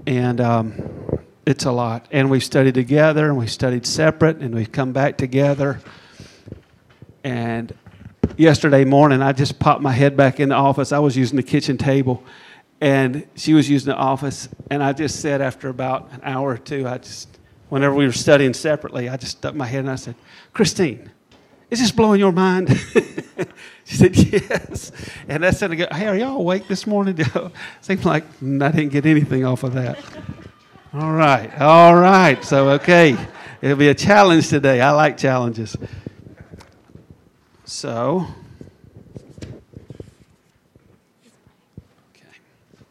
and it's a lot. And we've studied together, and we've studied separate, and we've come back together. And yesterday morning, I just popped my head back in the office. I was using the kitchen table, and she was using the office. And I just said, after about an hour or two, whenever we were studying separately, I just stuck my head and I said, Christine, is this blowing your mind? She said, yes. And I said, hey, are y'all awake this morning? Seems like I didn't get anything off of that. All right. So, okay. It'll be a challenge today. I like challenges. So, okay.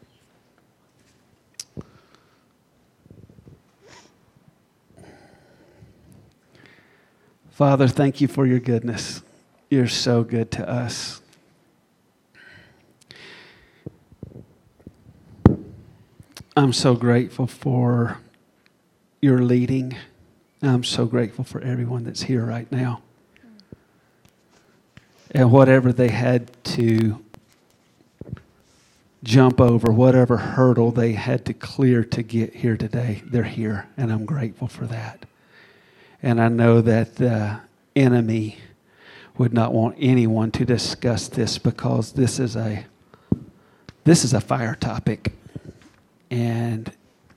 Father, thank you for your goodness. You're so good to us. I'm so grateful for your leading. I'm so grateful for everyone that's here right now. And whatever they had to jump over, whatever hurdle they had to clear to get here today, they're here, and I'm grateful for that. And I know that the enemy would not want anyone to discuss this, because this is a fire topic, and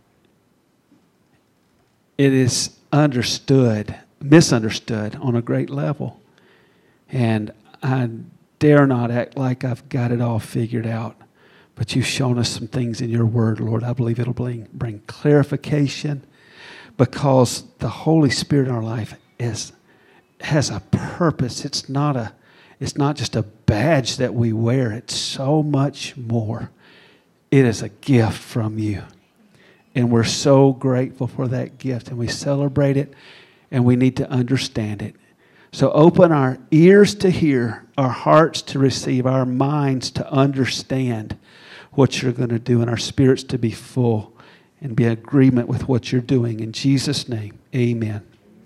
it is misunderstood on a great level. And I dare not act like I've got it all figured out, but you've shown us some things in your word, Lord. I believe it'll bring clarification, because the Holy Spirit in our life has a purpose. It's not just a badge that we wear. It's so much more. It is a gift from you. And we're so grateful for that gift, and we celebrate it, and we need to understand it. So open our ears to hear, our hearts to receive, our minds to understand what you're going to do, and our spirits to be full and be in agreement with what you're doing. In Jesus' name, amen.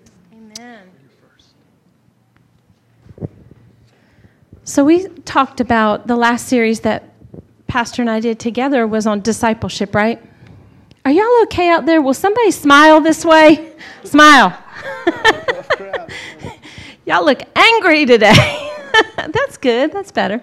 So we talked about the last series that Pastor and I did together was on discipleship, right? Are y'all okay out there? Will somebody smile this way? Smile. Y'all look angry today. That's good. That's better.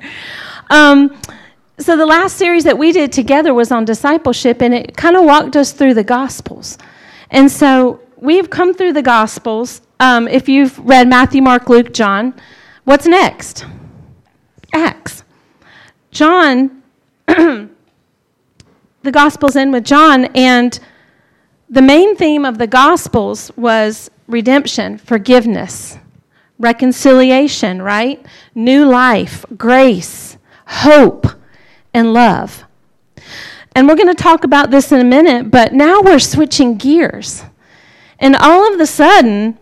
So the last series that we did together was on discipleship, and it kind of walked us through the Gospels. And so we've come through the Gospels. If you've read Matthew, Mark, Luke, John, what's next? Acts. John, the Gospels end with John, and the main theme of the Gospels was redemption, forgiveness, reconciliation, right? New life, grace, hope, and love. And we're going to talk about this in a minute, but now we're switching gears. And all of a sudden,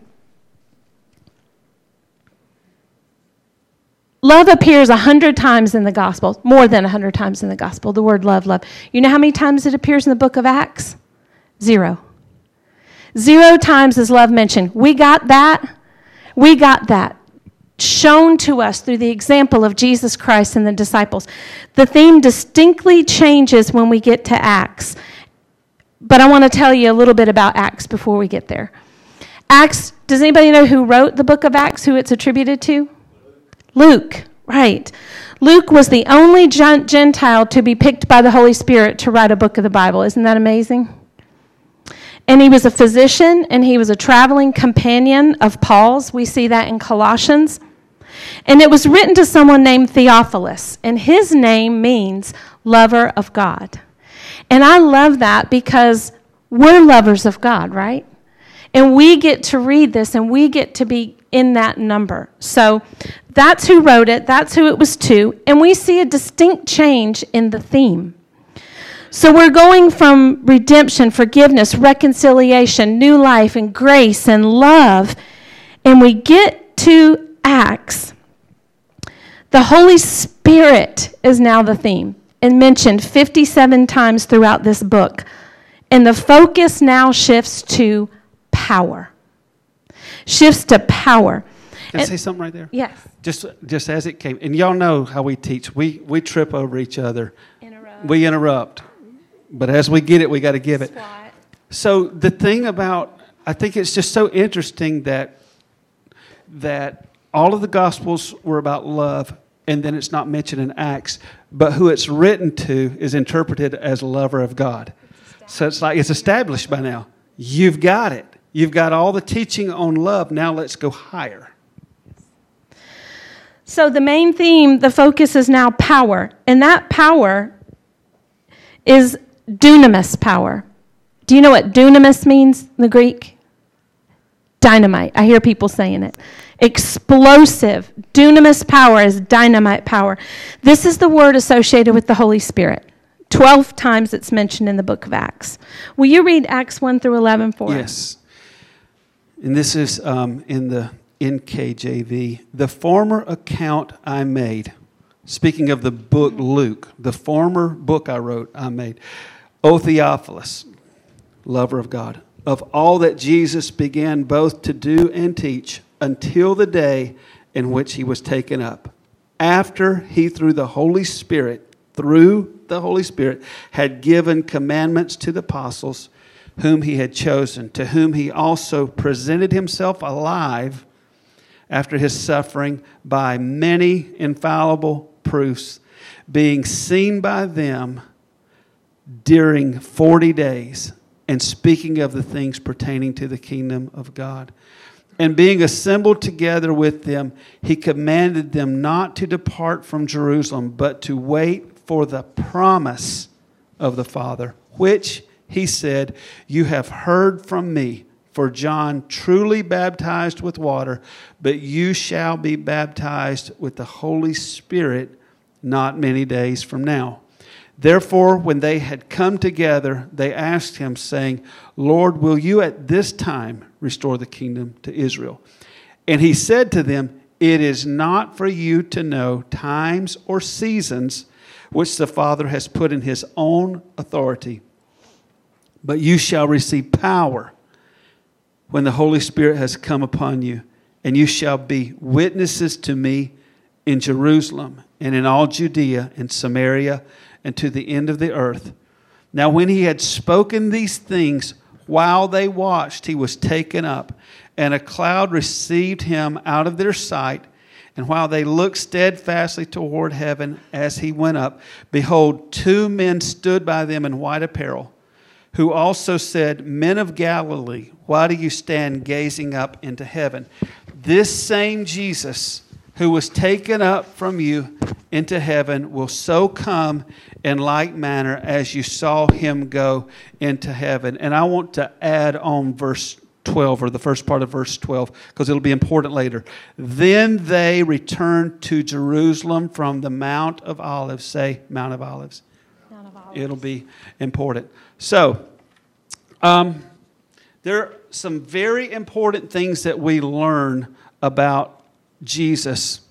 love appears 100 times in the Gospel, more than 100 times in the Gospel, the word love. You know how many times it appears in the book of Acts? 0. 0 times is love mentioned. We got that. We got that shown to us through the example of Jesus Christ and the disciples. The theme distinctly changes when we get to Acts. But I want to tell you a little bit about Acts before we get there. Acts, does anybody know who wrote the book of Acts, who it's attributed to? Luke, right. Luke was the only Gentile to be picked by the Holy Spirit to write a book of the Bible. Isn't that amazing? And he was a physician, and he was a traveling companion of Paul's. We see that in Colossians. And it was written to someone named Theophilus, and his name means lover of God. And I love that because we're lovers of God, right? And we get to read this, and we get to be in that number. So that's who wrote it. That's who it was to. And we see a distinct change in the theme. So we're going from redemption, forgiveness, reconciliation, new life, and grace, and love. And we get to Acts. The Holy Spirit is now the theme, and mentioned 57 times throughout this book. And the focus now shifts to power. Shifts to power. Can I say something right there? Yes. Just as it came. And y'all know how we teach. We trip over each other. Interrupt. We interrupt. But as we get it, we got to give it. Squat. So the thing about, I think it's just so interesting that all of the Gospels were about love, and then it's not mentioned in Acts, but who it's written to is interpreted as a lover of God. So it's like it's established by now. You've got it. You've got all the teaching on love. Now let's go higher. So the main theme, the focus is now power. And that power is dunamis power. Do you know what dunamis means in the Greek? Dynamite. I hear people saying it. Explosive. Dunamis power is dynamite power. This is the word associated with the Holy Spirit. 12 times it's mentioned in the book of Acts. Will you read Acts 1 through 11 for us? Yes. And this is in the NKJV. The former account I made, speaking of the book Luke, the former book I wrote, I made, O Theophilus, lover of God, of all that Jesus began both to do and teach until the day in which he was taken up, after he through the Holy Spirit, had given commandments to the apostles whom he had chosen, to whom he also presented himself alive after his suffering by many infallible proofs, being seen by them during 40 days, and speaking of the things pertaining to the kingdom of God. And being assembled together with them, he commanded them not to depart from Jerusalem, but to wait for the promise of the Father, which, he said, you have heard from me. For John truly baptized with water, but you shall be baptized with the Holy Spirit not many days from now. Therefore, when they had come together, they asked him, saying, Lord, will you at this time restore the kingdom to Israel? And he said to them, it is not for you to know times or seasons which the Father has put in his own authority, but you shall receive power when the Holy Spirit has come upon you, and you shall be witnesses to me in Jerusalem and in all Judea and Samaria and to the end of the earth. Now when he had spoken these things, while they watched, he was taken up, and a cloud received him out of their sight. And while they looked steadfastly toward heaven as he went up, behold, 2 men stood by them in white apparel, who also said, Men of Galilee, why do you stand gazing up into heaven? This same Jesus who was taken up from you into heaven will so come in like manner as you saw him go into heaven. And I want to add on verse 12, or the first part of verse 12, because it'll be important later. Then they returned to Jerusalem from the Mount of Olives. Say, Mount of Olives. Mount of Olives. It'll be important. So, there are some very important things that we learn about Jesus.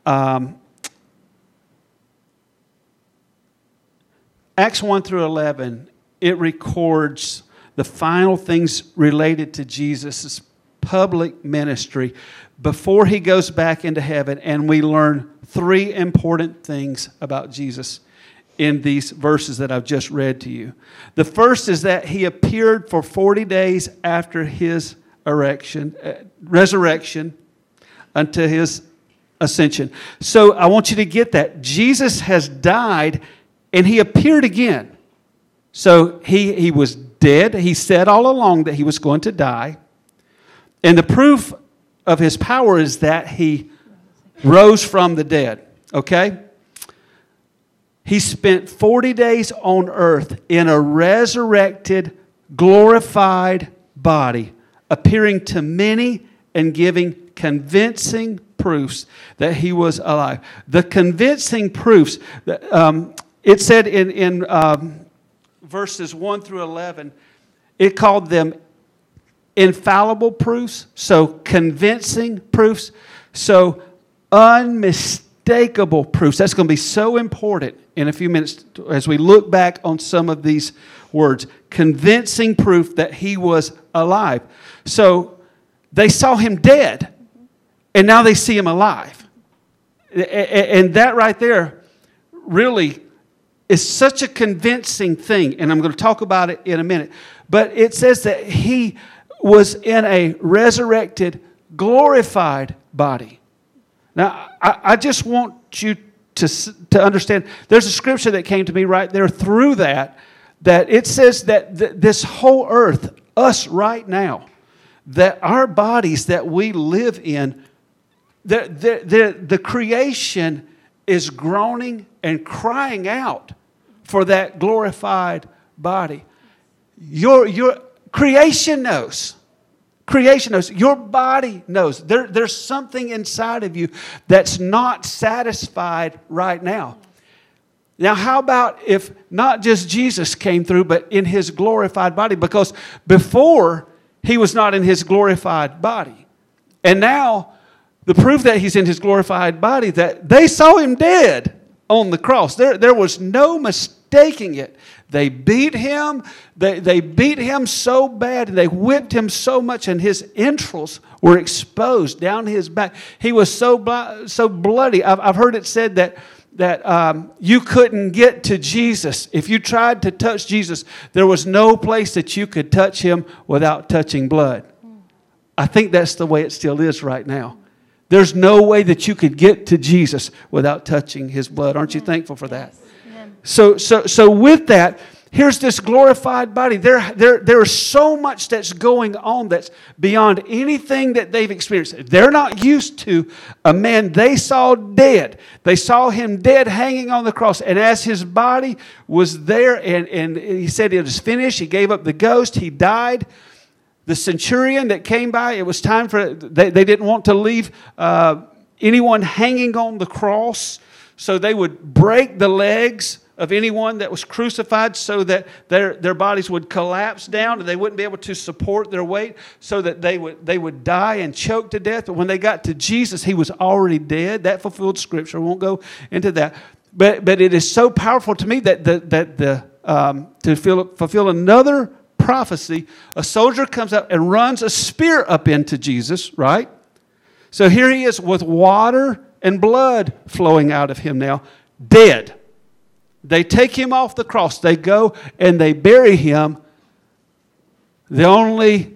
Acts 1 through 11, it records the final things related to Jesus' public ministry before he goes back into heaven, and we learn 3 important things about Jesus in these verses that I've just read to you. The first is that he appeared for 40 days after his resurrection until his ascension. So I want you to get that. Jesus has died and he appeared again. So he was dead. He said all along that he was going to die. And the proof of his power is that he rose from the dead. Okay? He spent 40 days on earth in a resurrected, glorified body, appearing to many and giving convincing proofs that he was alive. The convincing proofs, it said in verses 1 through 11, it called them infallible proofs, so convincing proofs, so unmistakable proofs. That's going to be so important in a few minutes as we look back on some of these words. Convincing proof that he was alive. So they saw him dead, and now they see him alive. And that right there really is such a convincing thing, and I'm going to talk about it in a minute. But it says that he was in a resurrected, glorified body. Now, I just want you to understand, there's a scripture that came to me right there through that it says that this whole earth, us right now, that our bodies that we live in, the creation is groaning and crying out for that glorified body. Your creation knows. Creation knows. Your body knows. There's something inside of you that's not satisfied right now. Now, how about if not just Jesus came through, but in his glorified body? Because before, he was not in his glorified body. And now, the proof that he's in his glorified body, that they saw him dead on the cross. There was no mistaking it. They beat him. They beat him so bad, and they whipped him so much, and his entrails were exposed down his back. He was so bloody. I've heard it said that you couldn't get to Jesus. If you tried to touch Jesus, there was no place that you could touch him without touching blood. I think that's the way it still is right now. There's no way that you could get to Jesus without touching his blood. Aren't you thankful for that? So with that, here's this glorified body. There is so much that's going on that's beyond anything that they've experienced. They're not used to a man they saw dead. They saw him dead hanging on the cross. And as his body was there and he said it was finished, he gave up the ghost, he died. The centurion that came by, it was time for, they didn't want to leave anyone hanging on the cross. So they would break the legs of anyone that was crucified so that their bodies would collapse down and they wouldn't be able to support their weight, so that they would die and choke to death. But when they got to Jesus, he was already dead. That fulfilled Scripture. I won't go into that. But it is so powerful to me that to fulfill another prophecy, a soldier comes up and runs a spear up into Jesus, right? So here he is with water and blood flowing out of him now, dead. They take him off the cross. They go and they bury him. The only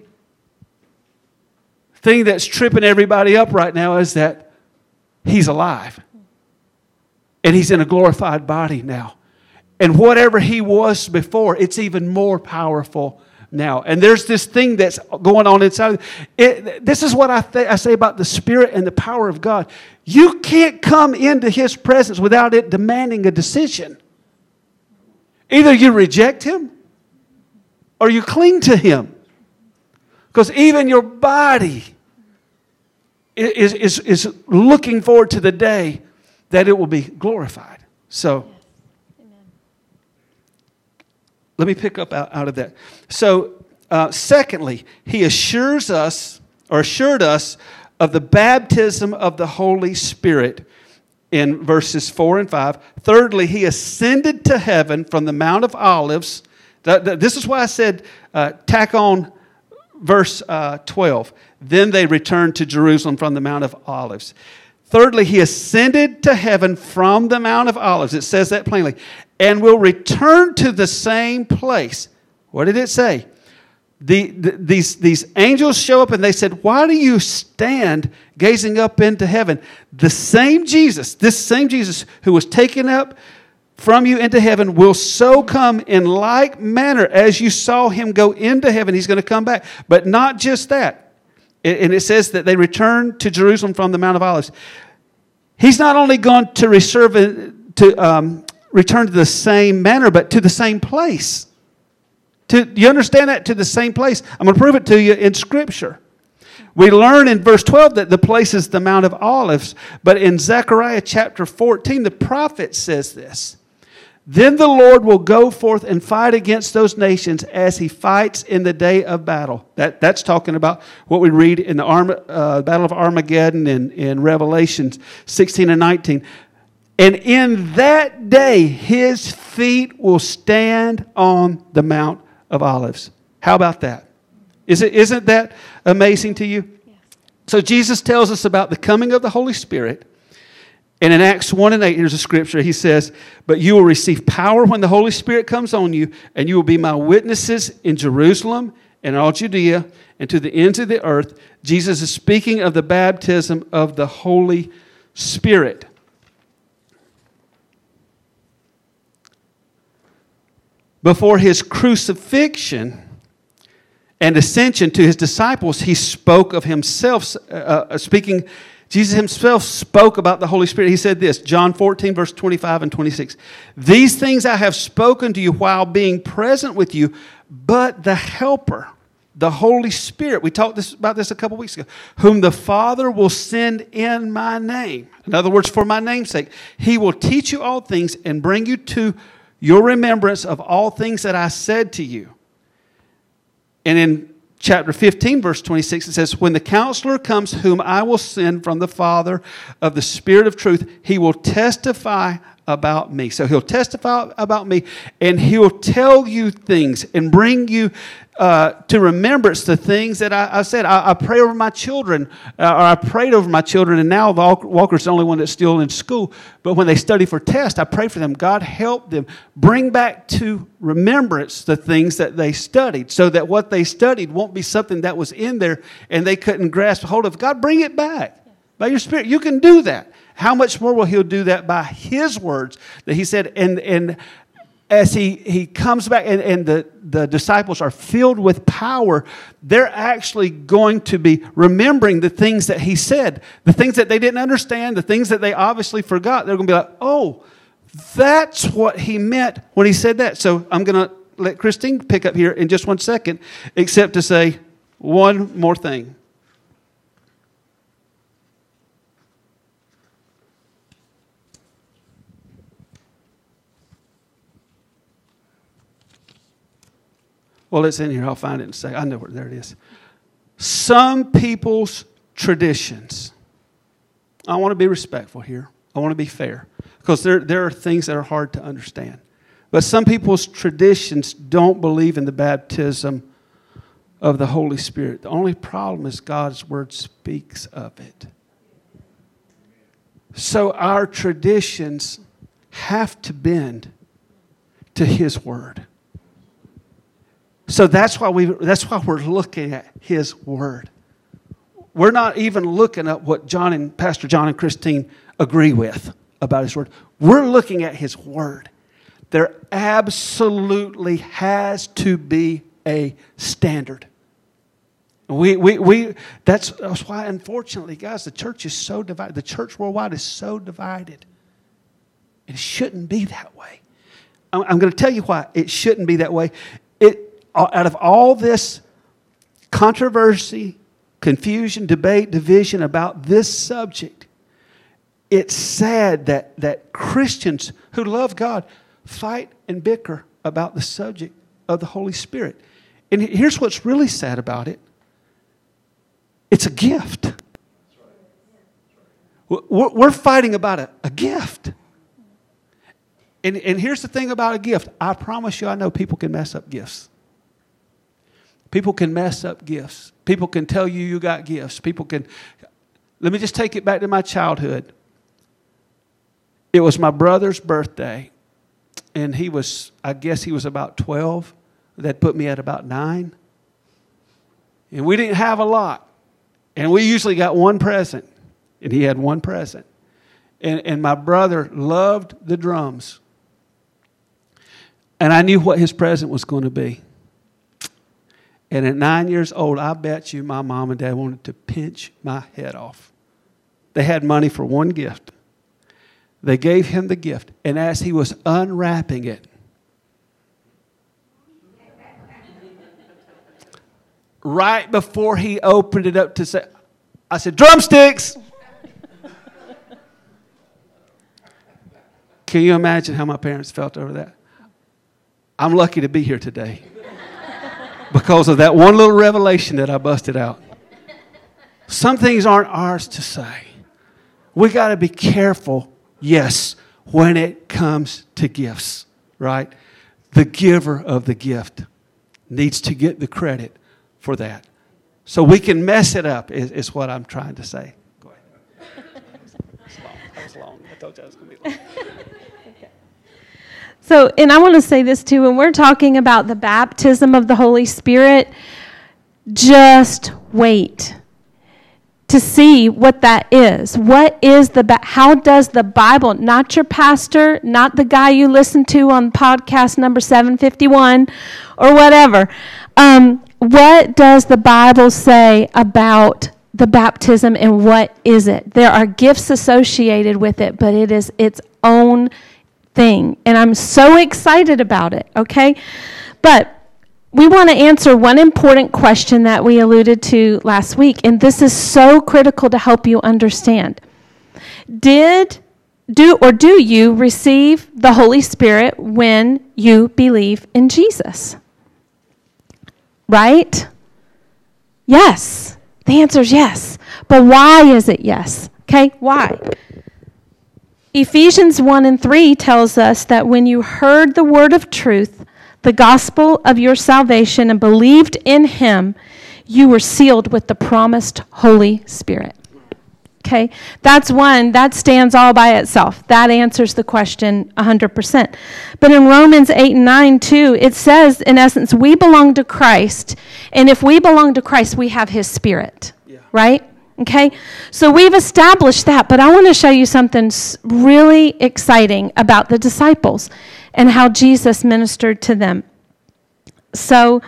thing that's tripping everybody up right now is that he's alive. And he's in a glorified body now. And whatever he was before, it's even more powerful now. And there's this thing that's going on inside. This is what I say about the Spirit and the power of God. You can't come into his presence without it demanding a decision. Either you reject him or you cling to him. Because even your body is looking forward to the day that it will be glorified. So, let me pick up out of that. So, secondly, he assured us of the baptism of the Holy Spirit in verses 4 and 5. Thirdly, he ascended to heaven from the Mount of Olives. This is why I said tack on verse 12. Then they returned to Jerusalem from the Mount of Olives. Thirdly, he ascended to heaven from the Mount of Olives. It says that plainly. And will return to the same place. What did it say? These angels show up and they said, why do you stand gazing up into heaven? This same Jesus who was taken up from you into heaven will so come in like manner as you saw him go into heaven. He's going to come back. But not just that. And it says that they returned to Jerusalem from the Mount of Olives. He's not only going to return to the same manner, but to the same place. Do you understand that? To the same place. I'm going to prove it to you in Scripture. We learn in verse 12 that the place is the Mount of Olives. But in Zechariah chapter 14, the prophet says this. Then the Lord will go forth and fight against those nations as he fights in the day of battle. That's talking about what we read in the Battle of Armageddon in Revelation 16 and 19. And in that day, his feet will stand on the Mount of Olives. How about that? Isn't that amazing to you? Yes. So Jesus tells us about the coming of the Holy Spirit. And in Acts 1:8, here's a scripture. He says, "But you will receive power when the Holy Spirit comes on you, and you will be my witnesses in Jerusalem and all Judea and to the ends of the earth." Jesus is speaking of the baptism of the Holy Spirit. Before his crucifixion and ascension to his disciples, he spoke of himself, Jesus himself spoke about the Holy Spirit. He said this, John 14, verse 25 and 26. "These things I have spoken to you while being present with you, but the Helper, the Holy Spirit," we talked about this a couple weeks ago, "whom the Father will send in my name." In other words, for my name's sake, he will teach you all things and bring you to your remembrance of all things that I said to you. And in chapter 15, verse 26, it says, "When the Counselor comes, whom I will send from the Father of the Spirit of truth, he will testify about me." So he'll testify about me, and he'll tell you things and bring you to remembrance the things that I said. I pray over my children, or I prayed over my children, and now Walker's the only one that's still in school. But when they study for tests, I pray for them. God, help them bring back to remembrance the things that they studied, so that what they studied won't be something that was in there and they couldn't grasp hold of. God, bring it back by your Spirit. You can do that. How much more will He do that by His words that He said? And as he comes back and the disciples are filled with power, they're actually going to be remembering the things that He said, the things that they didn't understand, the things that they obviously forgot. They're going to be like, oh, that's what He meant when He said that. So I'm going to let Christine pick up here in just 1 second, except to say one more thing. Well, it's in here. I'll find it and say, I know where, there it is. Some people's traditions. I want to be respectful here. I want to be fair. Because there are things that are hard to understand. But some people's traditions don't believe in the baptism of the Holy Spirit. The only problem is God's Word speaks of it. So our traditions have to bend to His Word. So that's why we're looking at His Word. We're not even looking at what Pastor John and Christine agree with about His Word. We're looking at His Word. There absolutely has to be a standard. That's why, unfortunately, guys, the church is so divided. The church worldwide is so divided. It shouldn't be that way. I'm going to tell you why it shouldn't be that way. Out of all this controversy, confusion, debate, division about this subject, it's sad that Christians who love God fight and bicker about the subject of the Holy Spirit. And here's what's really sad about it. It's a gift. We're fighting about a gift. And here's the thing about a gift. I promise you, I know people can mess up gifts. People can mess up gifts. People can tell you got gifts. Let me just take it back to my childhood. It was my brother's birthday, and I guess he was about 12. That put me at about 9. And we didn't have a lot. And we usually got one present, and he had one present. And my brother loved the drums. And I knew what his present was going to be. And at 9 years old, I bet you my mom and dad wanted to pinch my head off. They had money for one gift. They gave him the gift. And as he was unwrapping it, right before he opened it up to say, I said, "Drumsticks!" Can you imagine how my parents felt over that? I'm lucky to be here today. Because of that one little revelation that I busted out. Some things aren't ours to say. We got to be careful, yes, when it comes to gifts, right? The giver of the gift needs to get the credit for that. So we can mess it up, is what I'm trying to say. Go ahead. That was long. told you I was going to be long. So, and I want to say this too, when we're talking about the baptism of the Holy Spirit, just wait to see what that is. What is how does the Bible, not your pastor, not the guy you listen to on podcast number 751 or whatever, what does the Bible say about the baptism and what is it? There are gifts associated with it, but it is its own thing. And I'm so excited about it, okay? But we want to answer one important question that we alluded to last week, and this is so critical to help you understand. Do you receive the Holy Spirit when you believe in Jesus? Right? Yes. The answer is yes. But why is it yes? Okay, why? Ephesians 1:3 tells us that when you heard the word of truth, the gospel of your salvation, and believed in him, you were sealed with the promised Holy Spirit. Okay? That's one. That stands all by itself. That answers the question 100%. But in Romans 8:9 too, it says, in essence, we belong to Christ. And if we belong to Christ, we have his Spirit. Yeah. Right? Okay? So we've established that. But I want to show you something really exciting about the disciples and how Jesus ministered to them. So,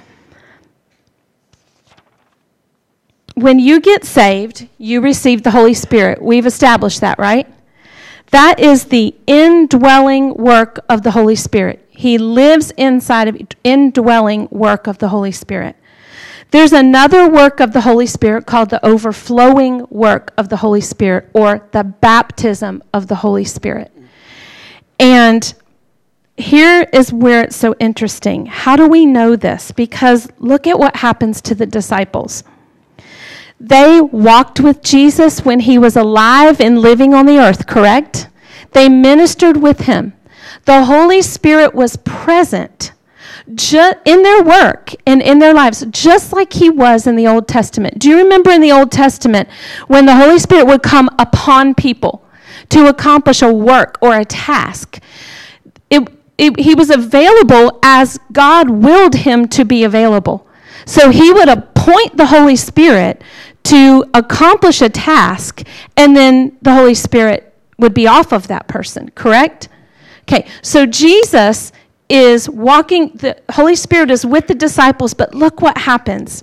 when you get saved, you receive the Holy Spirit. We've established that, right? That is the indwelling work of the Holy Spirit. He lives inside of indwelling work of the Holy Spirit. There's another work of the Holy Spirit called the overflowing work of the Holy Spirit, or the baptism of the Holy Spirit. And here is where it's so interesting. How do we know this? Because look at what happens to the disciples. They walked with Jesus when he was alive and living on the earth, correct? They ministered with him. The Holy Spirit was present in their work and in their lives, just like he was in the Old Testament. Do you remember in the Old Testament when the Holy Spirit would come upon people to accomplish a work or a task? He was available as God willed him to be available. So he would appoint the Holy Spirit to accomplish a task, and then the Holy Spirit would be off of that person, correct? Okay, so Jesus is walking, the Holy Spirit is with the disciples, but look what happens.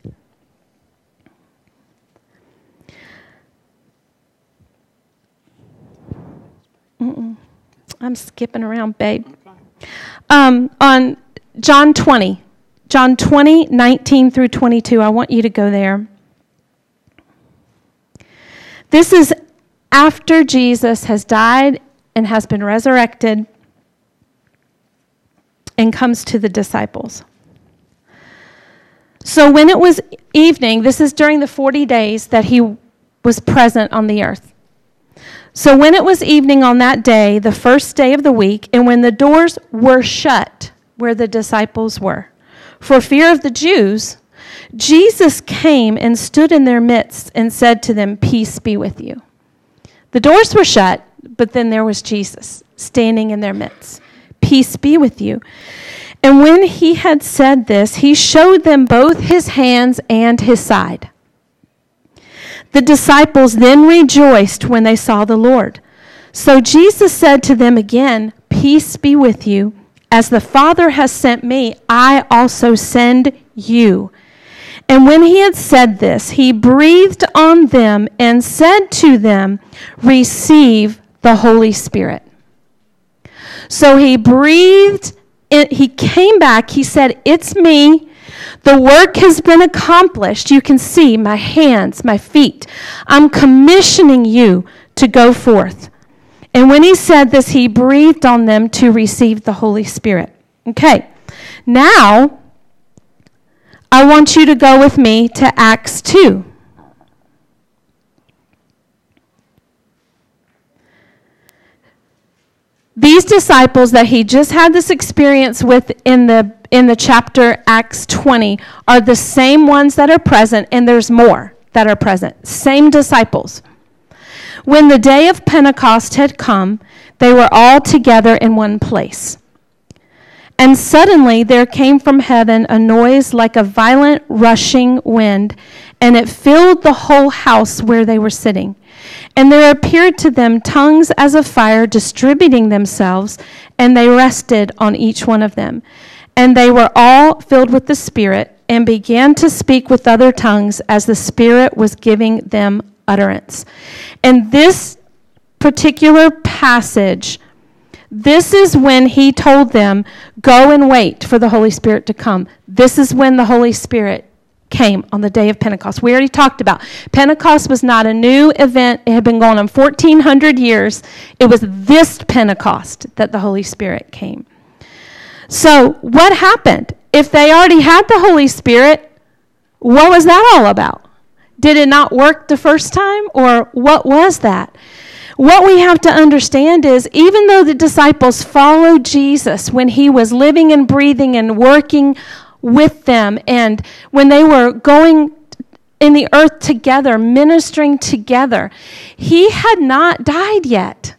I'm skipping around, babe. On John 20, 19 through 22, I want you to go there. This is after Jesus has died and has been resurrected and comes to the disciples. So when it was evening, this is during the 40 days that he was present on the earth. So when it was evening on that day, the first day of the week, and when the doors were shut where the disciples were, for fear of the Jews, Jesus came and stood in their midst and said to them, "Peace be with you." The doors were shut, but then there was Jesus standing in their midst. "Peace be with you." And when he had said this, he showed them both his hands and his side. The disciples then rejoiced when they saw the Lord. So Jesus said to them again, "Peace be with you. As the Father has sent me, I also send you." And when he had said this, he breathed on them and said to them, "Receive the Holy Spirit." So he breathed, he came back, he said, "It's me. The work has been accomplished. You can see my hands, my feet. I'm commissioning you to go forth." And when he said this, he breathed on them to receive the Holy Spirit. Okay, now I want you to go with me to Acts 2. These disciples that he just had this experience with in the chapter Acts 20 are the same ones that are present, and there's more that are present. Same disciples. When the day of Pentecost had come, they were all together in one place. And suddenly there came from heaven a noise like a violent rushing wind, and it filled the whole house where they were sitting. And there appeared to them tongues as of fire distributing themselves, and they rested on each one of them. And they were all filled with the Spirit, and began to speak with other tongues as the Spirit was giving them utterance. And this particular passage, this is when he told them, go and wait for the Holy Spirit to come. This is when the Holy Spirit came on the day of Pentecost. We already talked about Pentecost was not a new event. It had been going on 1,400 years. It was this Pentecost that the Holy Spirit came. So what happened? If they already had the Holy Spirit, what was that all about? Did it not work the first time, or what was that? What we have to understand is, even though the disciples followed Jesus when he was living and breathing and working with them, and when they were going in the earth together, ministering together, he had not died yet.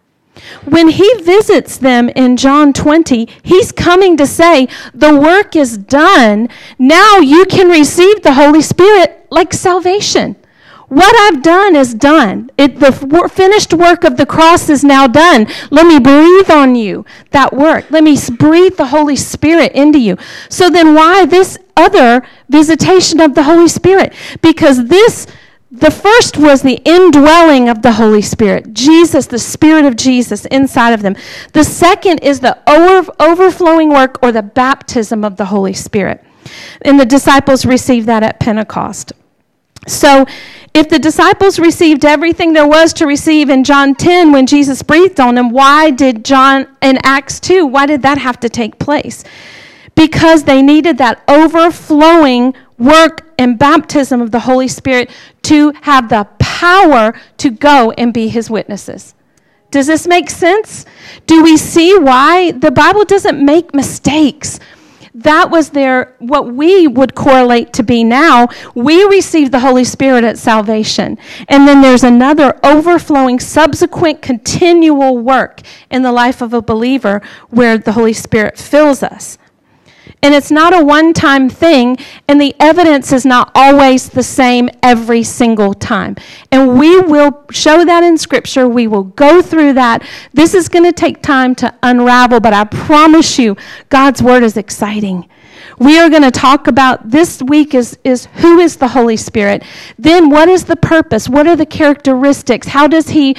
When he visits them in John 20, he's coming to say, the work is done. Now you can receive the Holy Spirit like salvation. What I've done is done. The finished work of the cross is now done. Let me breathe on you that work. Let me breathe the Holy Spirit into you. So then why this other visitation of the Holy Spirit? Because the first was the indwelling of the Holy Spirit. Jesus, the Spirit of Jesus inside of them. The second is the overflowing work, or the baptism of the Holy Spirit. And the disciples received that at Pentecost. So if the disciples received everything there was to receive in John 10 when Jesus breathed on them, why did John in Acts 2, why did that have to take place? Because they needed that overflowing work and baptism of the Holy Spirit to have the power to go and be his witnesses. Does this make sense? Do we see why the Bible doesn't make mistakes? That was what we would correlate to be now. We received the Holy Spirit at salvation. And then there's another overflowing, subsequent, continual work in the life of a believer where the Holy Spirit fills us. And it's not a one-time thing, and the evidence is not always the same every single time. And we will show that in Scripture. We will go through that. This is going to take time to unravel, but I promise you, God's Word is exciting. We are going to talk about this week is who is the Holy Spirit. Then what is the purpose? What are the characteristics? How does he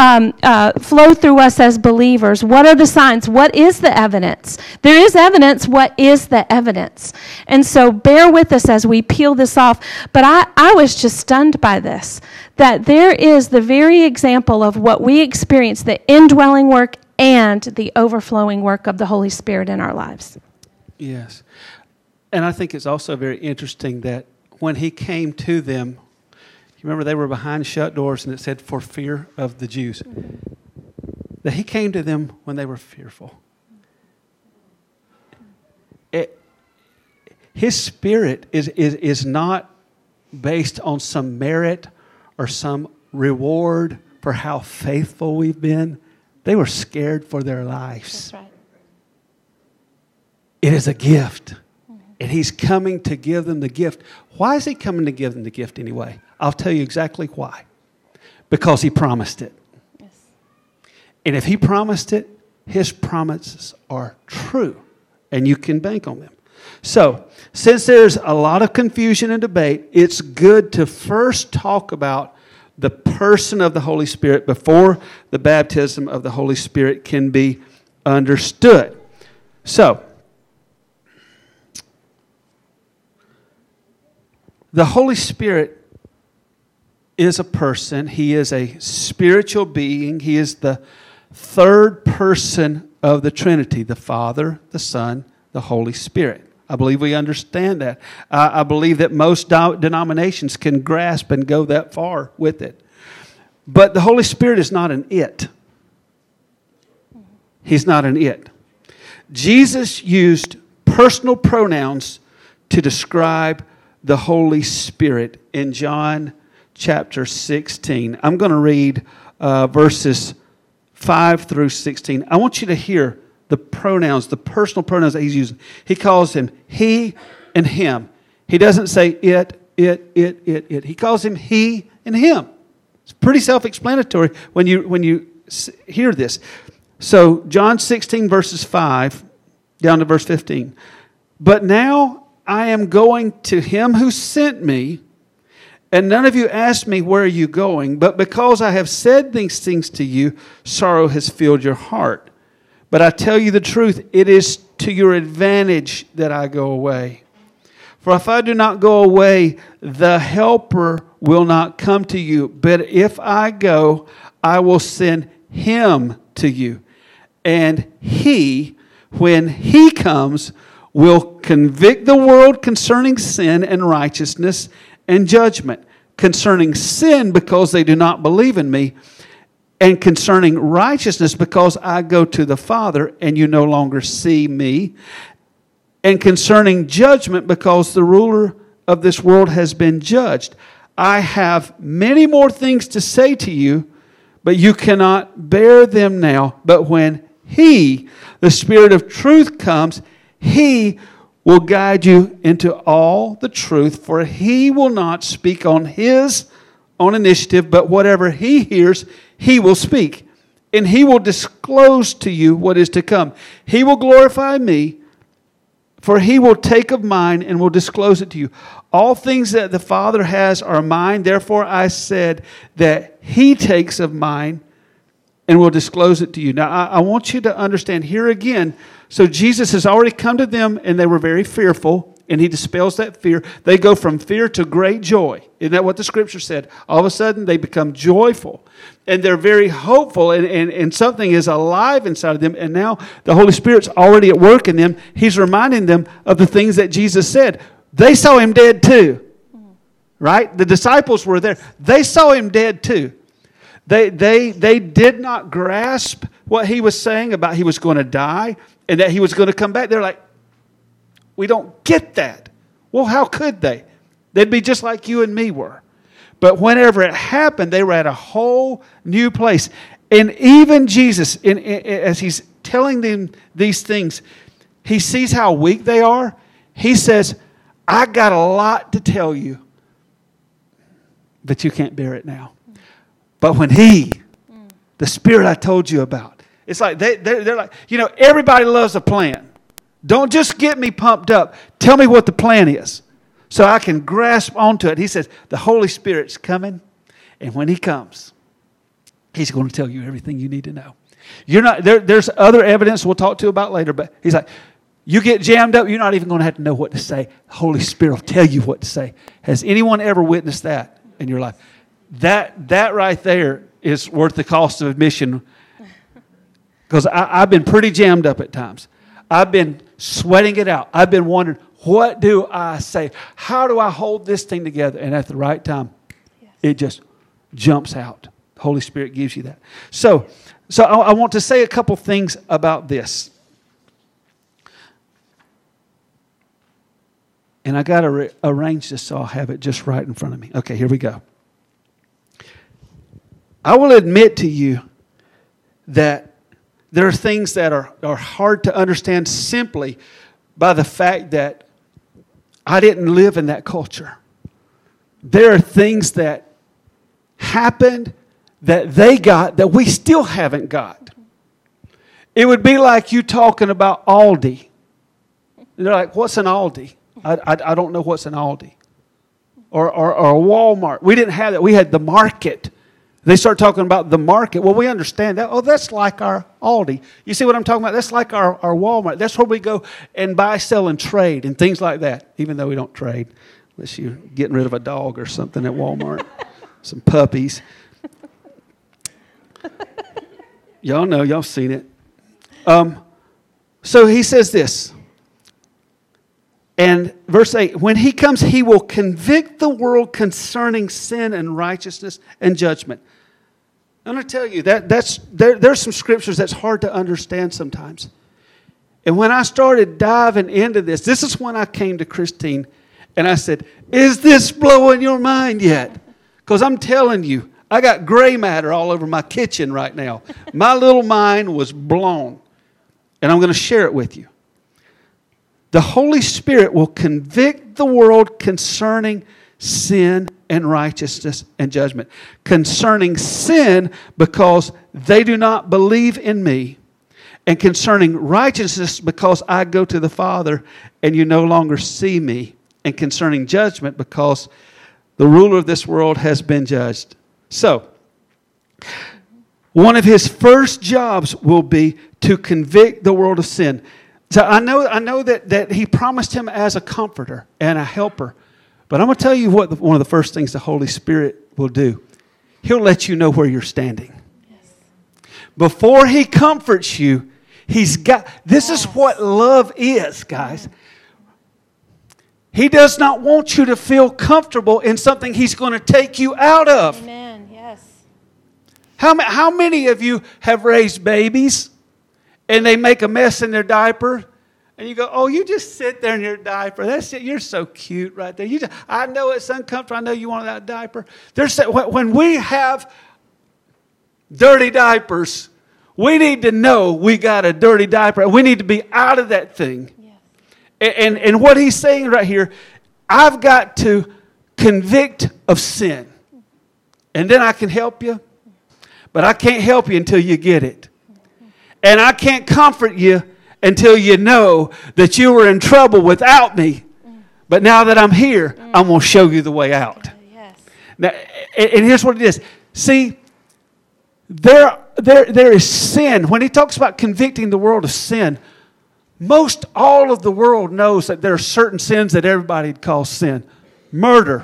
flow through us as believers? What are the signs? What is the evidence? There is evidence. What is the evidence? And so bear with us as we peel this off. But I was just stunned by this, that there is the very example of what we experience, the indwelling work and the overflowing work of the Holy Spirit in our lives. Yes. And I think it's also very interesting that when he came to them, you remember they were behind shut doors, and it said, for fear of the Jews. That he came to them when they were fearful. His Spirit is not based on some merit or some reward for how faithful we've been. They were scared for their lives. That's right. It is a gift. And he's coming to give them the gift. Why is he coming to give them the gift anyway? I'll tell you exactly why. Because he promised it. Yes. And if he promised it, his promises are true. And you can bank on them. So, since there's a lot of confusion and debate, it's good to first talk about the person of the Holy Spirit before the baptism of the Holy Spirit can be understood. So, the Holy Spirit is a person. He is a spiritual being. He is the third person of the Trinity, the Father, the Son, the Holy Spirit. I believe we understand that. I believe that most denominations can grasp and go that far with it. But the Holy Spirit is not an it. He's not an it. Jesus used personal pronouns to describe the Holy Spirit in John chapter 16. I'm going to read verses 5 through 16. I want you to hear the pronouns, the personal pronouns that he's using. He calls him he and him. He doesn't say it. He calls him he and him. It's pretty self-explanatory when you hear this. So John 16 verses 5 down to verse 15. But now I am going to him who sent me, and none of you asked me, where are you going? But because I have said these things to you, sorrow has filled your heart. But I tell you the truth, it is to your advantage that I go away. For if I do not go away, the Helper will not come to you. But if I go, I will send him to you. And he, when he comes, will convict the world concerning sin and righteousness and judgment. Concerning sin, because they do not believe in me. And concerning righteousness, because I go to the Father and you no longer see me. And concerning judgment, because the ruler of this world has been judged. I have many more things to say to you, but you cannot bear them now. But when He, the Spirit of truth, comes, He will guide you into all the truth, for He will not speak on His own initiative, but whatever He hears, He will speak. And He will disclose to you what is to come. He will glorify me, for He will take of mine and will disclose it to you. All things that the Father has are mine. Therefore I said that He takes of mine and will disclose it to you. Now I want you to understand here again. So Jesus has already come to them and they were very fearful. And He dispels that fear. They go from fear to great joy. Isn't that what the Scripture said? All of a sudden they become joyful. And they're very hopeful. And something is alive inside of them. And now the Holy Spirit's already at work in them. He's reminding them of the things that Jesus said. They saw Him dead too. Right? The disciples were there. They saw Him dead too. They did not grasp what He was saying about He was going to die and that He was going to come back. They're like, we don't get that. Well, how could they? They'd be just like you and me were. But whenever it happened, they were at a whole new place. And even Jesus, as He's telling them these things, He sees how weak they are. He says, I got a lot to tell you, but you can't bear it now. But when He, the Spirit I told you about, it's like they're like, everybody loves a plan. Don't just get me pumped up. Tell me what the plan is so I can grasp onto it. He says, the Holy Spirit's coming, and when He comes, He's going to tell you everything you need to know. You're not there's other evidence we'll talk to about later, but He's like, you get jammed up, you're not even going to have to know what to say. The Holy Spirit will tell you what to say. Has anyone ever witnessed that in your life? That right there is worth the cost of admission, because I've been pretty jammed up at times. I've been sweating it out. I've been wondering, what do I say? How do I hold this thing together? And at the right time, It just jumps out. The Holy Spirit gives you that. So I want to say a couple things about this. And I got to arrange this so I'll have it just right in front of me. Okay, here we go. I will admit to you that there are things that are hard to understand simply by the fact that I didn't live in that culture. There are things that happened that they got that we still haven't got. It would be like you talking about Aldi. They're like, what's an Aldi? I don't know what's an Aldi. Or a Walmart. We didn't have that. We had the market. They start talking about the market. Well, we understand that. Oh, that's like our Aldi. You see what I'm talking about? That's like our Walmart. That's where we go and buy, sell, and trade and things like that. Even though we don't trade, unless you're getting rid of a dog or something at Walmart. Some puppies. Y'all know. Y'all seen it. So he says this. And verse 8, when He comes, He will convict the world concerning sin and righteousness and judgment. I'm going to tell you, there's some scriptures that's hard to understand sometimes. And when I started diving into this is when I came to Christine and I said, is this blowing your mind yet? Because I'm telling you, I got gray matter all over my kitchen right now. My little mind was blown. And I'm going to share it with you. The Holy Spirit will convict the world concerning sin and righteousness and judgment. Concerning sin, because they do not believe in me. And concerning righteousness, because I go to the Father and you no longer see me. And concerning judgment, because the ruler of this world has been judged. So, one of his first jobs will be to convict the world of sin. So I know that he promised him as a comforter and a helper. But I'm going to tell you what one of the first things the Holy Spirit will do. He'll let you know where you're standing. Yes. Before he comforts you, this is what love is, guys. He does not want you to feel comfortable in something he's going to take you out of. Amen. Yes. How many of you have raised babies and they make a mess in their diaper? And you go, oh, you just sit there in your diaper. That's it. You're so cute right there. I know it's uncomfortable. I know you want that diaper. When we have dirty diapers, we need to know we got a dirty diaper. We need to be out of that thing. Yes. And what he's saying right here, I've got to convict of sin. And then I can help you. But I can't help you until you get it. And I can't comfort you until you know that you were in trouble without me. But now that I'm here, I'm going to show you the way out. Yes. Now, and here's what it is. See, there is sin. When he talks about convicting the world of sin, most all of the world knows that there are certain sins that everybody calls sin. Murder.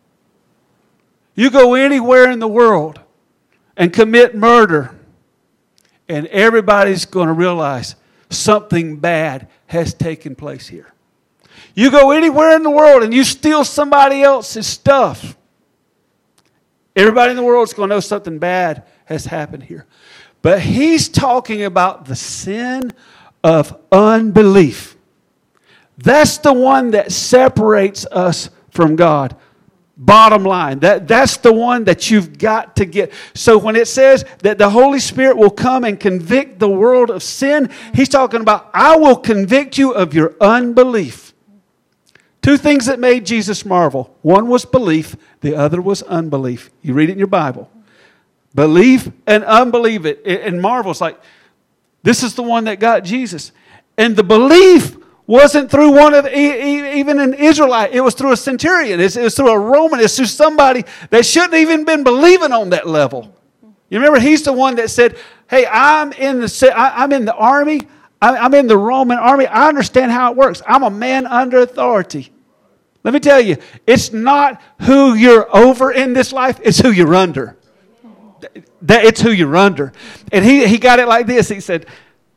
You go anywhere in the world and commit murder, and everybody's going to realize something bad has taken place here. You go anywhere in the world and you steal somebody else's stuff, everybody in the world is going to know something bad has happened here. But he's talking about the sin of unbelief. That's the one that separates us from God. Bottom line, that's the one that you've got to get. So when it says that the Holy Spirit will come and convict the world of sin, he's talking about, I will convict you of your unbelief. Two things that made Jesus marvel. One was belief, the other was unbelief. You read it in your Bible. Belief and unbelief. And marvel's like, this is the one that got Jesus. And the belief wasn't through one of even an Israelite. It was through a centurion. It was through a Roman. It's through somebody that shouldn't even been believing on that level. You remember, he's the one that said, hey, I'm in the army. I'm in the Roman army. I understand how it works. I'm a man under authority. Let me tell you, it's not who you're over in this life. It's who you're under. It's who you're under. And he got it like this. He said,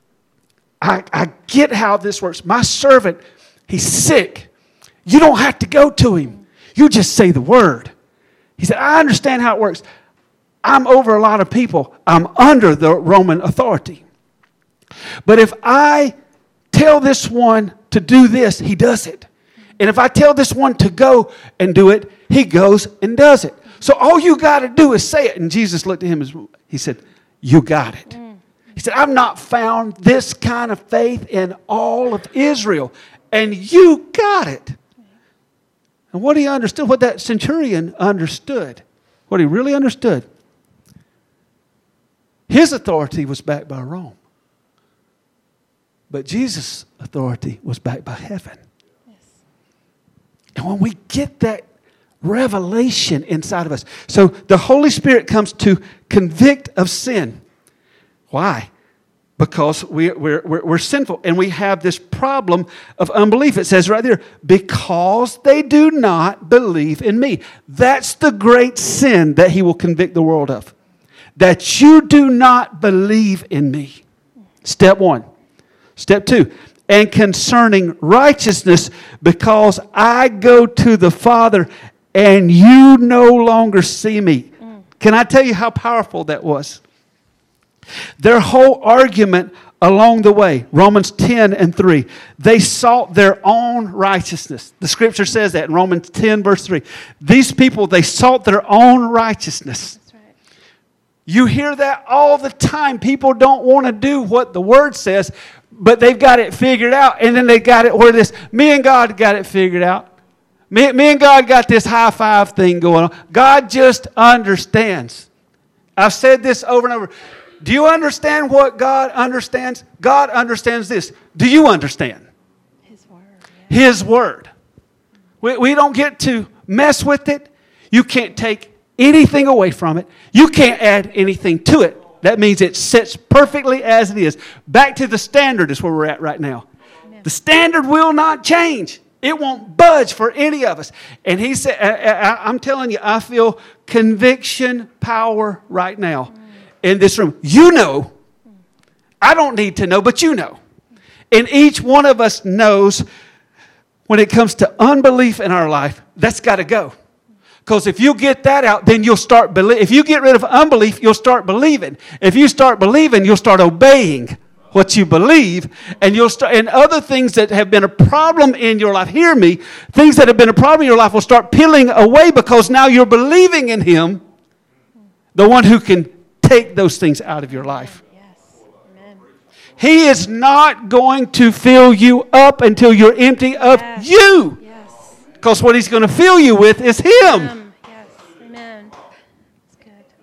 I get how this works. My servant, he's sick. You don't have to go to him. You just say the word. He said, I understand how it works. I'm over a lot of people. I'm under the Roman authority. But if I tell this one to do this, he does it. And if I tell this one to go and do it, he goes and does it. So all you got to do is say it. And Jesus looked at him, he said, you got it. He said, I've not found this kind of faith in all of Israel. And you got it. And what he understood, what that centurion understood, what he really understood, his authority was backed by Rome. But Jesus' authority was backed by heaven. Yes. And when we get that revelation inside of us, so the Holy Spirit comes to convict of sin. Why? Because we're sinful and we have this problem of unbelief. It says right there, because they do not believe in me. That's the great sin that he will convict the world of. That you do not believe in me. Step one. Step two. And concerning righteousness, because I go to the Father and you no longer see me. Can I tell you how powerful that was? Their whole argument along the way. Romans 10:3. They sought their own righteousness. The scripture says that in Romans 10, verse 3. These people, they sought their own righteousness. That's right. You hear that all the time. People don't want to do what the Word says, but they've got it figured out. And then they got it where this, me and God got it figured out. Me and God got this high five thing going on. God just understands. I've said this over and over. Do you understand what God understands? God understands this. Do you understand? His word. Yeah. His word. We don't get to mess with it. You can't take anything away from it. You can't add anything to it. That means it sits perfectly as it is. Back to the standard is where we're at right now. Amen. The standard will not change. It won't budge for any of us. And he said, I'm telling you, I feel conviction power right now in this room. You know. I don't need to know, but you know. And each one of us knows when it comes to unbelief in our life, that's got to go. Because if you get that out, then you'll start believing. If you get rid of unbelief, you'll start believing. If you start believing, you'll start obeying what you believe, and you'll start, and other things that have been a problem in your life, hear me, things that have been a problem in your life will start peeling away because now you're believing in Him, the one who can take those things out of your life. Yes. Amen. He is not going to fill you up until you're empty of you. Yes. Because what He's going to fill you with is Him. Yes. Amen. That's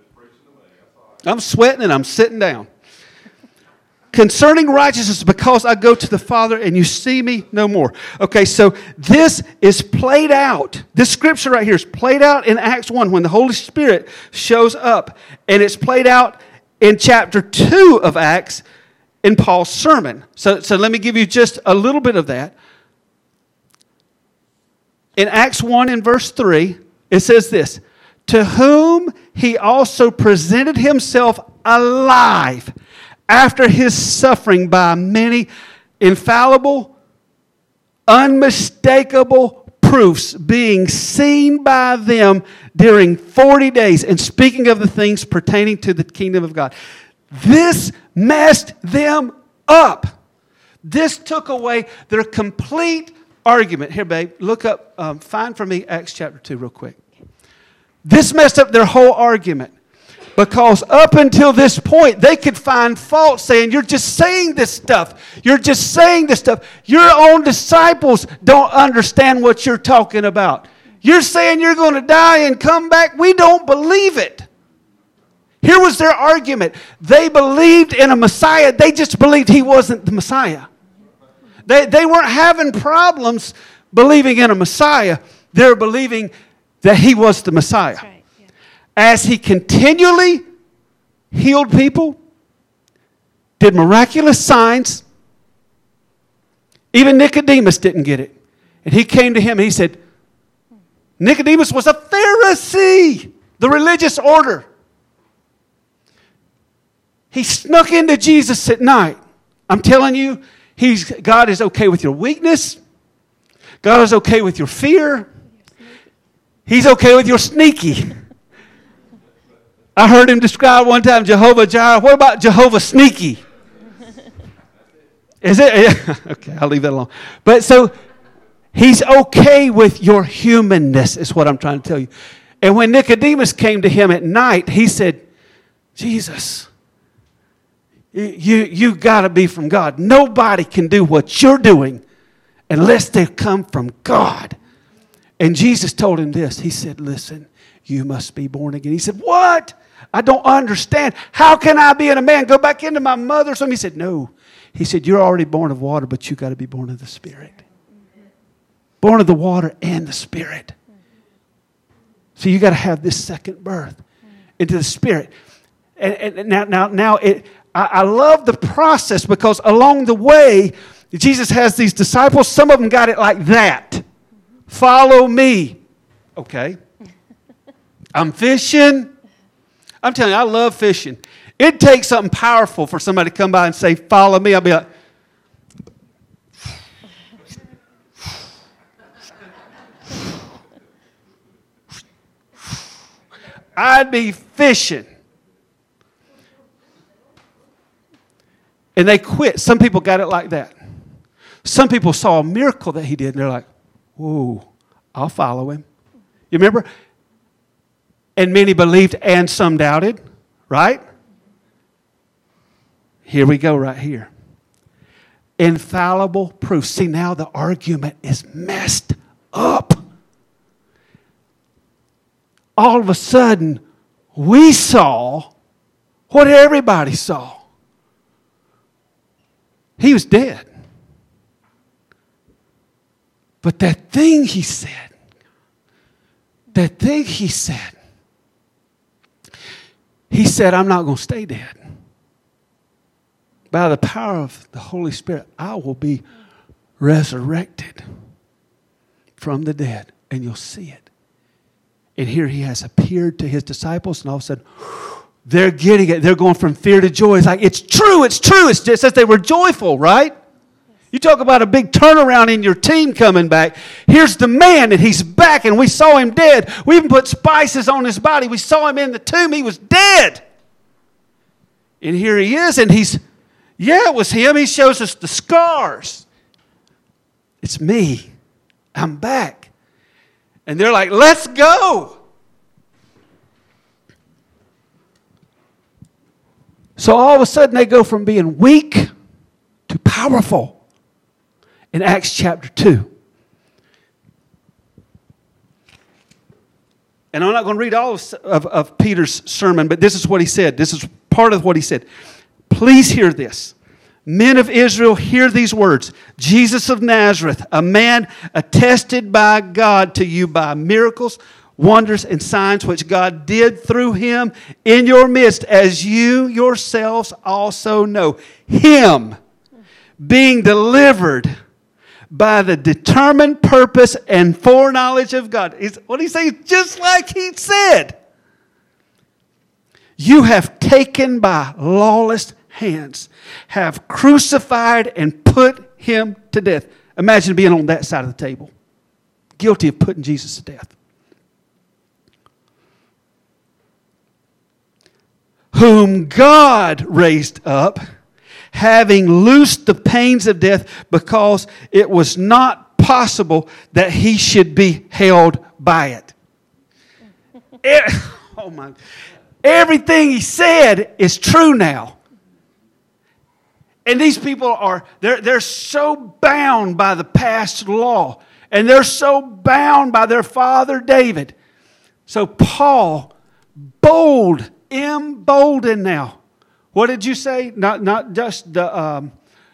good. I'm sweating and I'm sitting down. Concerning righteousness, because I go to the Father and you see me no more. Okay, so this is played out. This scripture right here is played out in Acts 1 when the Holy Spirit shows up. And it's played out in chapter 2 of Acts in Paul's sermon. So let me give you just a little bit of that. In Acts 1 in verse 3, it says this, to whom He also presented Himself alive after His suffering by many infallible, unmistakable proofs being seen by them during 40 days and speaking of the things pertaining to the kingdom of God. This messed them up. This took away their complete argument. Here, babe, look up, find for me Acts chapter 2 real quick. This messed up their whole argument. Because up until this point, they could find fault saying, you're just saying this stuff. You're just saying this stuff. Your own disciples don't understand what you're talking about. You're saying you're going to die and come back. We don't believe it. Here was their argument. They believed in a Messiah. They just believed He wasn't the Messiah. They weren't having problems believing in a Messiah. They were believing that He was the Messiah. That's right. Yeah. As He continually healed people, did miraculous signs, even Nicodemus didn't get it. And he came to Him and he said, Nicodemus was a Pharisee, the religious order. He snuck into Jesus at night. I'm telling you, God is okay with your weakness. God is okay with your fear. He's okay with your sneaky. I heard Him describe one time Jehovah Jireh. What about Jehovah Sneaky? Is it? Okay, I'll leave that alone. But so He's okay with your humanness is what I'm trying to tell you. And when Nicodemus came to Him at night, he said, Jesus, you got to be from God. Nobody can do what you're doing unless they come from God. And Jesus told him this. He said, listen, you must be born again. He said, what? I don't understand. How can I be in a man? Go back into my mother's womb. He said, no. He said, you're already born of water, but you got to be born of the Spirit. Born of the water and the Spirit. So you got to have this second birth into the Spirit. And now I love the process because along the way, Jesus has these disciples. Some of them got it like that. Follow me. Okay. I'm fishing. I'm telling you, I love fishing. It takes something powerful for somebody to come by and say, follow me. I'll be like, I'd be fishing. And they quit. Some people got it like that. Some people saw a miracle that he did, and they're like, whoa, I'll follow him. You remember? And many believed and some doubted, right? Here we go right here. Infallible proof. See, now the argument is messed up. All of a sudden, we saw what everybody saw. He was dead. But that thing he said, he said, I'm not going to stay dead. By the power of the Holy Spirit, I will be resurrected from the dead, and you'll see it. And here he has appeared to his disciples, and all of a sudden, they're getting it. They're going from fear to joy. It's like, it's true, it's true. It says they were joyful, right? You talk about a big turnaround in your team coming back. Here's the man, and he's back, and we saw him dead. We even put spices on his body. We saw him in the tomb. He was dead. And here he is, and it was him. He shows us the scars. It's me. I'm back. And they're like, let's go. So all of a sudden they go from being weak to powerful in Acts chapter 2. And I'm not going to read all of Peter's sermon, but this is what he said. This is part of what he said. Please hear this. Men of Israel, hear these words. Jesus of Nazareth, a man attested by God to you by miracles, wonders, and signs which God did through him in your midst, as you yourselves also know. Him being delivered by the determined purpose and foreknowledge of God. What he says, just like he said. You have taken by lawless hands, have crucified and put him to death. Imagine being on that side of the table, guilty of putting Jesus to death. Whom God raised up, having loosed the pains of death, because it was not possible that he should be held by it. Oh my! Everything he said is true now. And these people they're so bound by the past law. And they're so bound by their father David. So Paul, emboldened now. What did you say? Not just the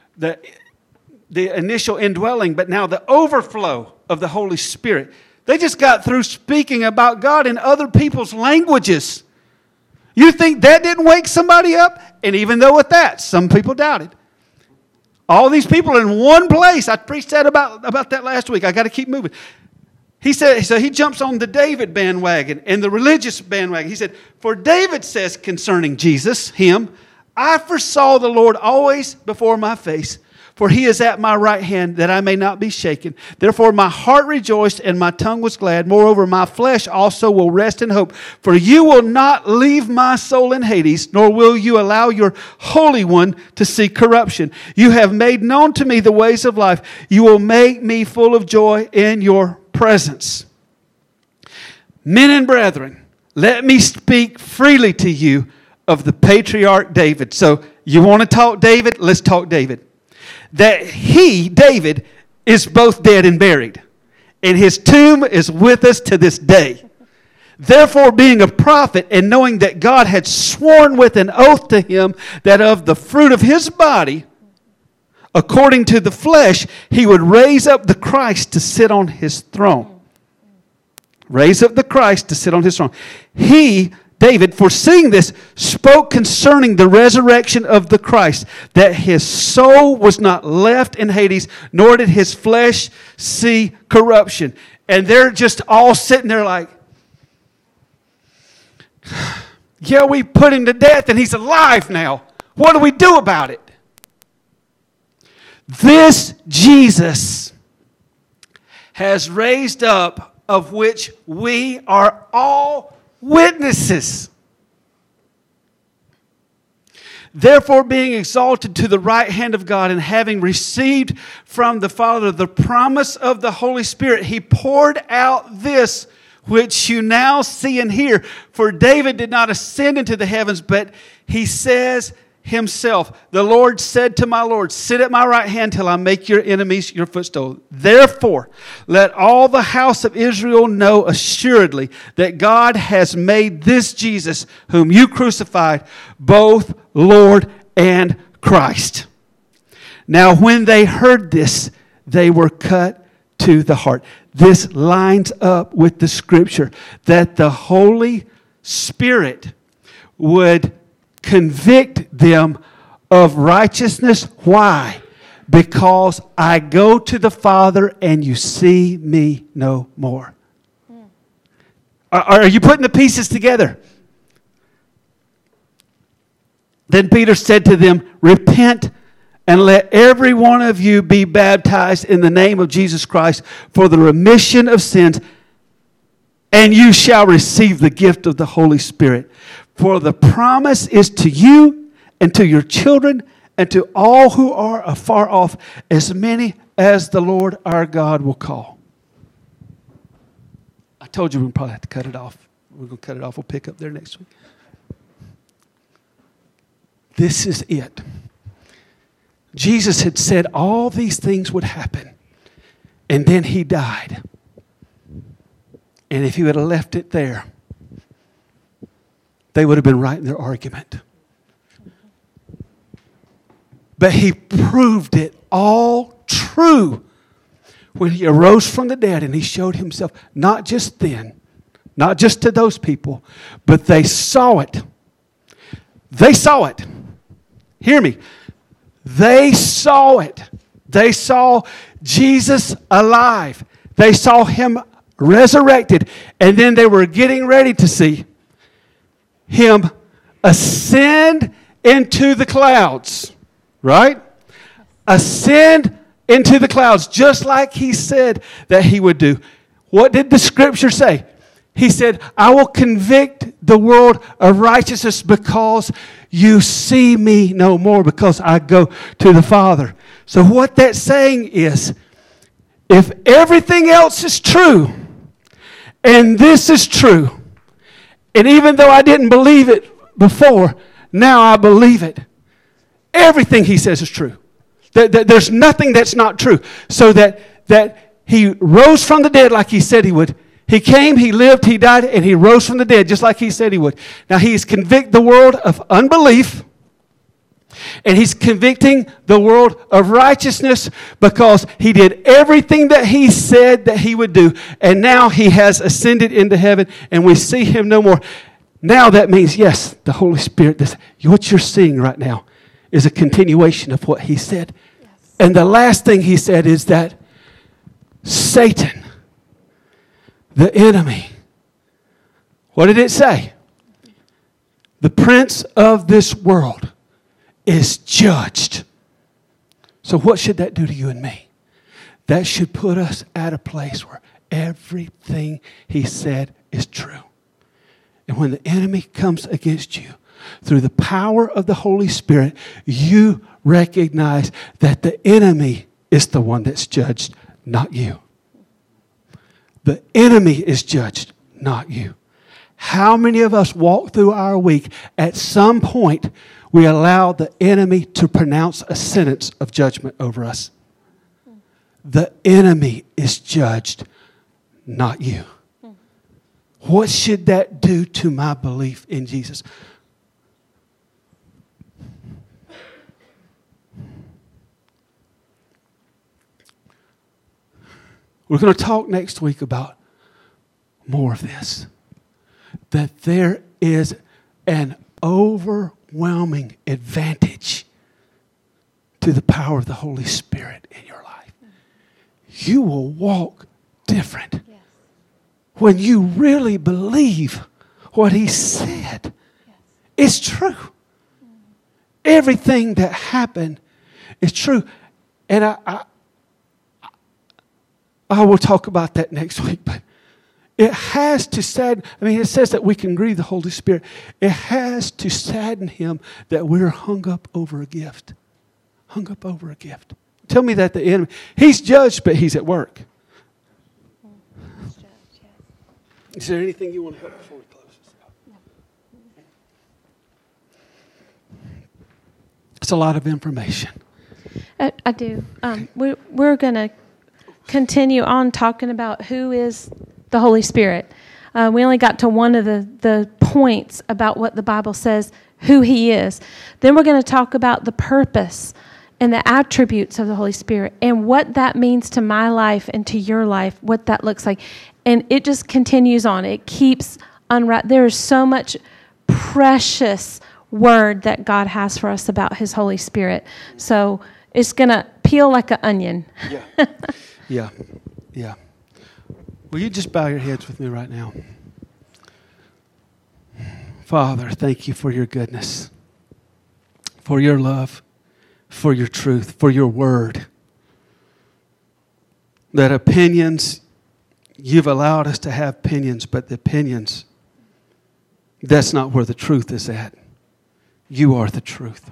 initial indwelling, but now the overflow of the Holy Spirit. They just got through speaking about God in other people's languages. You think that didn't wake somebody up? And even though with that, some people doubted. All these people in one place. I preached that about that last week. I got to keep moving. He said, so he jumps on the David bandwagon and the religious bandwagon. He said, for David says concerning Jesus, him, I foresaw the Lord always before my face, for he is at my right hand, that I may not be shaken. Therefore my heart rejoiced and my tongue was glad. Moreover, my flesh also will rest in hope. For you will not leave my soul in Hades, nor will you allow your Holy One to see corruption. You have made known to me the ways of life. You will make me full of joy in your presence. Men and brethren, let me speak freely to you of the patriarch David. So you want to talk David? Let's talk David. That he, David, is both dead and buried. And his tomb is with us to this day. Therefore, being a prophet and knowing that God had sworn with an oath to him that of the fruit of his body, according to the flesh, he would raise up the Christ to sit on his throne. Raise up the Christ to sit on his throne. He, David, foreseeing this, spoke concerning the resurrection of the Christ, that his soul was not left in Hades, nor did his flesh see corruption. And they're just all sitting there like, yeah, we put him to death and he's alive now. What do we do about it? This Jesus has raised up, of which we are all witnesses. Therefore, being exalted to the right hand of God, and having received from the Father the promise of the Holy Spirit, he poured out this which you now see and hear. For David did not ascend into the heavens, but he says himself, the Lord said to my Lord, sit at my right hand till I make your enemies your footstool. Therefore, let all the house of Israel know assuredly that God has made this Jesus, whom you crucified, both Lord and Christ. Now, when they heard this, they were cut to the heart. This lines up with the scripture that the Holy Spirit would convict them of righteousness. Why? Because I go to the Father and you see me no more. Are you putting the pieces together? Then Peter said to them, repent and let every one of you be baptized in the name of Jesus Christ for the remission of sins, and you shall receive the gift of the Holy Spirit. For the promise is to you and to your children and to all who are afar off, as many as the Lord our God will call. I told you we'll probably have to cut it off. We're going to cut it off. We'll pick up there next week. This is it. Jesus had said all these things would happen, and then he died. And if he would have left it there, they would have been right in their argument. But he proved it all true when he arose from the dead and he showed himself, not just then, not just to those people, but they saw it. They saw it. Hear me. They saw it. They saw Jesus alive. They saw him resurrected. And then they were getting ready to see him ascend into the clouds. Right? Ascend into the clouds, just like he said that he would do. What did the scripture say? He said, I will convict the world of righteousness because you see me no more, because I go to the Father. So what that's saying is, if everything else is true, and this is true, and even though I didn't believe it before, now I believe it. Everything he says is true. There's nothing that's not true. So that he rose from the dead like he said he would. He came, he lived, he died, and he rose from the dead just like he said he would. Now he's convicting the world of unbelief, and he's convicting the world of righteousness because he did everything that he said that he would do, and now he has ascended into heaven, and we see him no more. Now that means, yes, the Holy Spirit, what you're seeing right now is a continuation of what he said. Yes. And the last thing he said is that Satan, the enemy, what did it say? The prince of this world is judged. So what should that do to you and me? That should put us at a place where everything he said is true. And when the enemy comes against you, through the power of the Holy Spirit, you recognize that the enemy is the one that's judged, not you. The enemy is judged, not you. How many of us walk through our week, at some point, we allow the enemy to pronounce a sentence of judgment over us? The enemy is judged, not you. What should that do to my belief in Jesus? We're going to talk next week about more of this. That there is an overwhelming advantage to the power of the Holy Spirit in your life. You will walk different when you really believe what he said. It's true. Everything that happened is true. And I will talk about that next week, but It has to sadden. I mean, it says that we can grieve the Holy Spirit. It has to sadden him that we're hung up over a gift. Hung up over a gift. Tell me that the enemy, he's judged, but he's at work. Is there anything you want to help before we close this out? It's a lot of information. I do. We're going to continue on talking about who is the Holy Spirit. We only got to one of the points about what the Bible says, who he is. Then we're going to talk about the purpose and the attributes of the Holy Spirit and what that means to my life and to your life, what that looks like. And it just continues on. It keeps unwrapped. There is so much precious word that God has for us about his Holy Spirit. So it's going to peel like an onion. Yeah. Will you just bow your heads with me right now? Father, thank you for your goodness, for your love, for your truth, for your word. That opinions, you've allowed us to have opinions, but the opinions, that's not where the truth is at. You are the truth.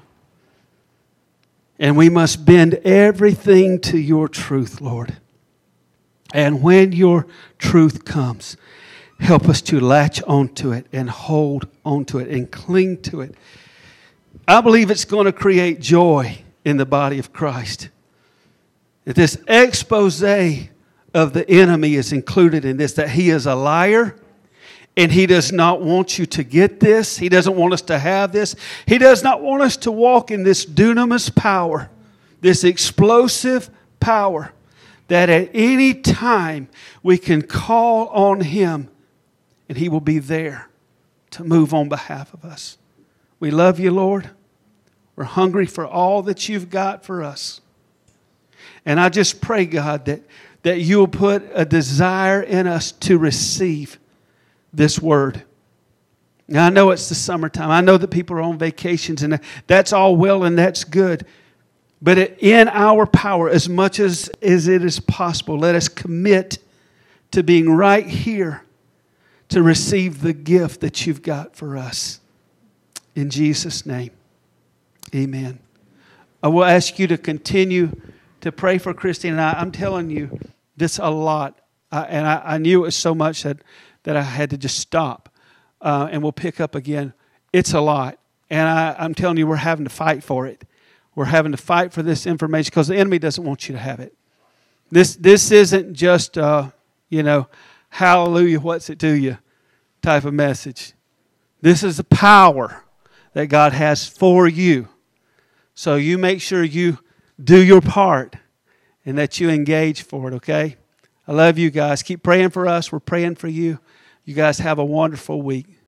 And we must bend everything to your truth, Lord. And when your truth comes, help us to latch onto it and hold onto it and cling to it. I believe it's going to create joy in the body of Christ. That this expose of the enemy is included in this, that he is a liar and he does not want you to get this. He doesn't want us to have this. He does not want us to walk in this dunamis power, this explosive power, that at any time we can call on him and he will be there to move on behalf of us. We love you, Lord. We're hungry for all that you've got for us. And I just pray, God, that you'll put a desire in us to receive this word. Now, I know it's the summertime. I know that people are on vacations, and that's all well and that's good. But in our power, as much as it is possible, let us commit to being right here to receive the gift that you've got for us. In Jesus' name, amen. I will ask you to continue to pray for Christine and I. I'm telling you this a lot. And I knew it was so much that I had to just stop. And we'll pick up again. It's a lot. And I'm telling you, we're having to fight for it. We're having to fight for this information because the enemy doesn't want you to have it. This isn't just, hallelujah, what's it to you type of message. This is the power that God has for you. So you make sure you do your part and that you engage for it, okay? I love you guys. Keep praying for us. We're praying for you. You guys have a wonderful week.